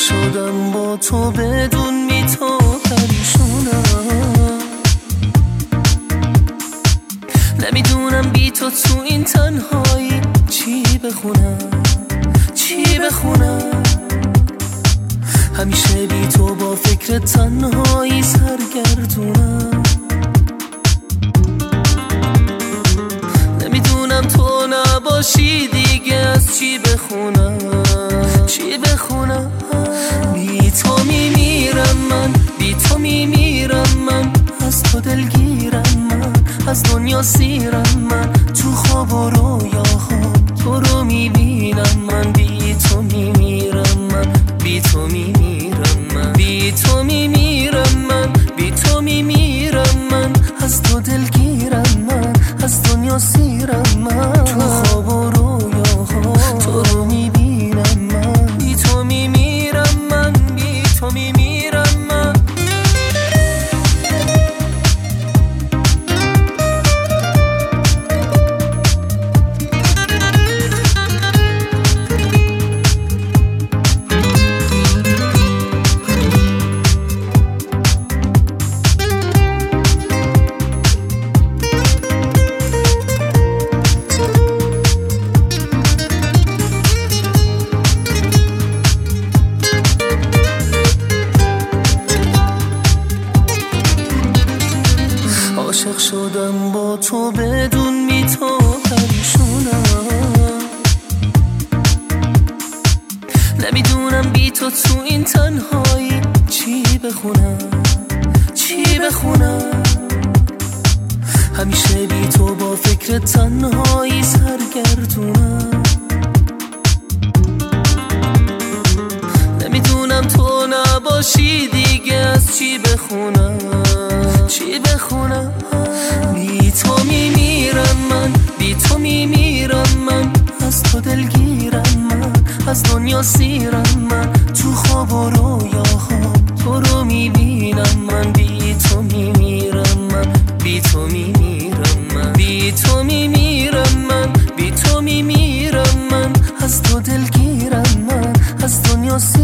شدم با تو بدون بی تو پریشونم. نمیدونم بی تو تو این تنهایی چی بخونم چی بخونم. همیشه بی تو با فکر تنهایی سرگردونم. نمیدونم تو نباشی دیگه از چی بخونم چی بخونم. بی تو میمیرم من، بی تو میمیرم من، از تو دلگیرم من، از دنیا سیرم من. تو خواب و رویاهام تو رو میبینم من. بی تو میمیرم من، بی تو میمیرم من، بی تو میمیرم من، بی تو میمیرم من، از تو دلگیرم من، از دنیا سیرم من. تو خواب و رویاهام تو رو میبینم من. بی تو میمیرم من، بی تو میمیرم من. عاشق شدم با تو بدون بی تو پریشونم. نمیدونم بی تو تو این تنهایی چی بخونم چی بخونم. همیشه بی تو با فکر تنهایی سرگردونم. نمیدونم تو نباشی دیگه از چی بخونم چی بخونم. بی تو میمیرم من، بی تو میمیرم من، از تو دلگیرم من، از دنیا سیرم من. تو خواب و رویاهام تو رو میبینم من. بی تو میمیرم من، بی تو میمیرم من، بی تو میمیرم من، بی تو میمیرم من، از تو دلگیرم من، از دنیا سیرم